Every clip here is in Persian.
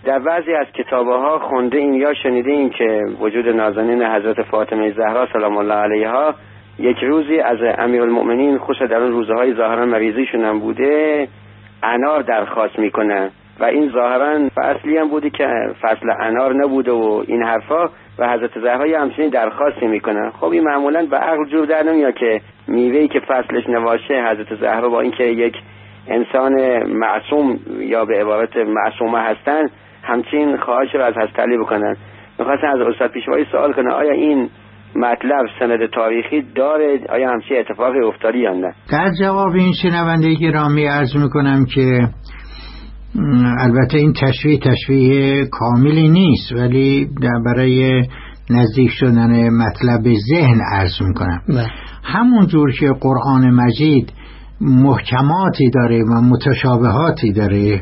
در بعضی از کتاب‌ها خونده این یا شنیده این که وجود نازنین حضرت فاطمه زهرا سلام الله علیها یک روزی از امیرالمؤمنین خصوصا در اون روزهای ظاهرا مریضیشون هم بوده انار درخواست میکنن و این ظاهرا اصلی هم بوده که فصل انار نبوده و این حرفا و حضرت زهرا همچنین درخواستی میکنن. خب این معمولا به عقل جور در نمیاد که میوه‌ای که فصلش نباشه حضرت زهرا با اینکه یک انسان معصوم یا به عبارت معصومه هستن همچین خواهش رو از حضرت علی بکنن. میخواستن از استاد پیشوایی سوال کنن آیا این مطلب سند تاریخی داره، آیا همچین اتفاقی افتاده یا نه؟ در جواب این شنونده گرامی عرض میکنم که البته این تشریح کاملی نیست، ولی برای نزدیک شدن مطلب ذهن عرض میکنم. همون جور که قرآن مجید محکماتی داره و متشابهاتی داره،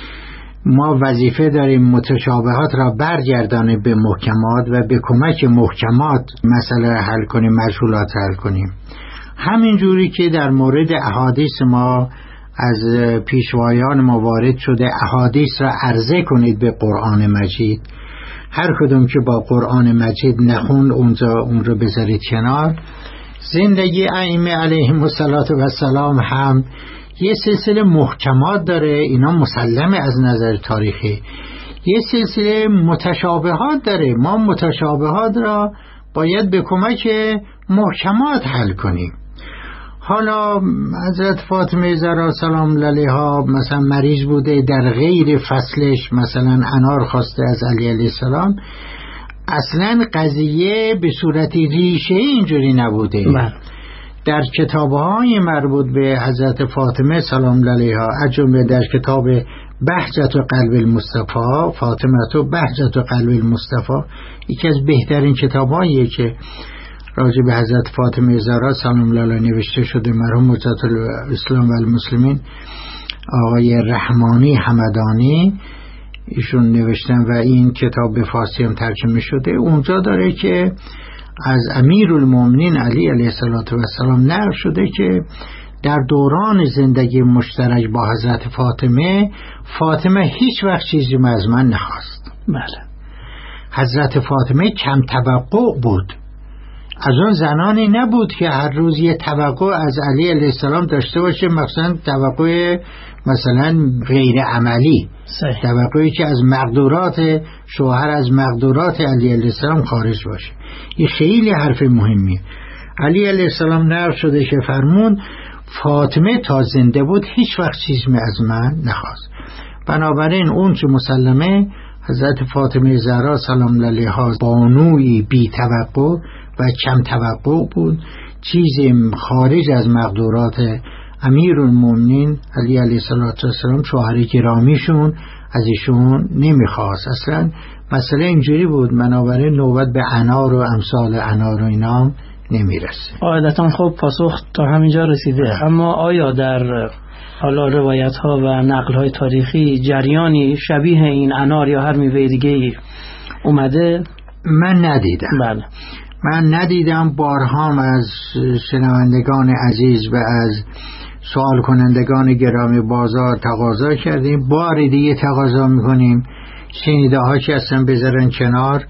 ما وظیفه داریم متشابهات را برگردانه به محکمات و به کمک محکمات مسئله حل کنیم، مشغولات حل کنیم. همین جوری که در مورد احادیث ما از پیشوایان ما وارد شده احادیث را عرضه کنید به قرآن مجید، هر کدوم که با قرآن مجید نخوند اون رو بذارید کنار. زندگی ائمه علیهم السلام هم یه سلسله محکمات داره، اینا مسلمه از نظر تاریخی، یه سلسله متشابهات داره، ما متشابهات را باید به کمک محکمات حل کنیم. حالا حضرت فاطمه زهرا سلام علیها مثلا مریض بوده، در غیر فصلش مثلا انار خواسته از علی علیه السلام، اصلا قضیه به صورت ریشه اینجوری نبوده. در کتاب‌های مربوط به حضرت فاطمه سلام علیها، از جمله در کتاب بهجت قلب المصطفی، فاطمه و بهجت قلب المصطفی، یکی از بهترین کتاب‌هاییه که راجع به حضرت فاطمه زهرا سلام علیها نوشته شده. مرحوم مجدد الاسلام و المسلمین آقای رحمانی حمدانی ایشون نوشتن و این کتاب به فارسی هم ترجمه شده. اونجا داره که از امیرالمومنین علی علیه السلام نقل شده که در دوران زندگی مشترک با حضرت فاطمه هیچ وقت چیزی از من نخواست. بله. حضرت فاطمه کم توقع بود، از اون زنانی نبود که هر روز یه توقع از علی علیه السلام داشته باشه، مثلا توقع مثلا غیر عملی، توقعی که از مقدورات شوهر، از مقدورات علی علیه السلام خارج باشه. این خیلی حرف مهمیه. علی علیه السلام نقل شده که فرمون فاطمه تا زنده بود هیچ وقت چیزی از من نخواست. بنابراین اون چه مسلمه حضرت فاطمه زهرا سلام علیها بانوی بی توقع و کم توقع بود، چیزی خارج از مقدورات امیرالمومنین علی علیه السلام شوهر گرامیشون از ایشون نمیخواست. اصلا مسئله اینجوری بود، بنابراین نوبت به انار و امثال انار و اینا نمیرسه. قاعدتا خب پاسخ تا همینجا رسیده. اما آیا در حالا روایت ها و نقل های تاریخی جریانی شبیه این انار یا هر میوه دیگه اومده؟ من ندیدم. بله. من ندیدم. بارها از شنوندگان عزیز و از سوال کنندگان گرامی بازار تقاضا کردیم، بار دیگه تقاضا میکنیم شنیده ها که اصلا بذارن کنار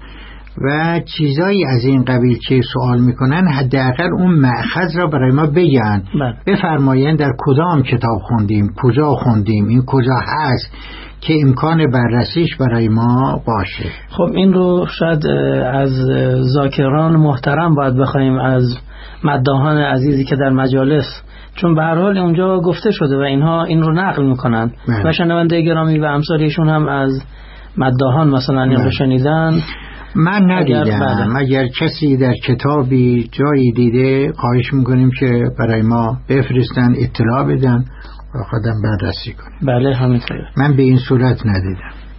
و چیزایی از این قبیل که سوال میکنن حداقل اون مأخذ را برای ما بگن. بفرمایند در کدام کتاب خوندیم، کجا خوندیم، این کجا هست که امکان بررسیش برای ما باشه. خب این رو شاید از ذاکران محترم باید بخوایم، از مداحان عزیزی که در مجالس، چون به هر حال اونجا گفته شده و اینها این رو نقل میکنن و شنونده گرامی و امثالیشون هم از مداحان مثلا این رو شنیدن. من ندیدم. اگر کسی در کتابی جایی دیده خواهش میکنیم که برای ما بفرستن، اطلاع بدن و خودم بررسی کنیم. بله همینطوره. من به این صورت ندیدم.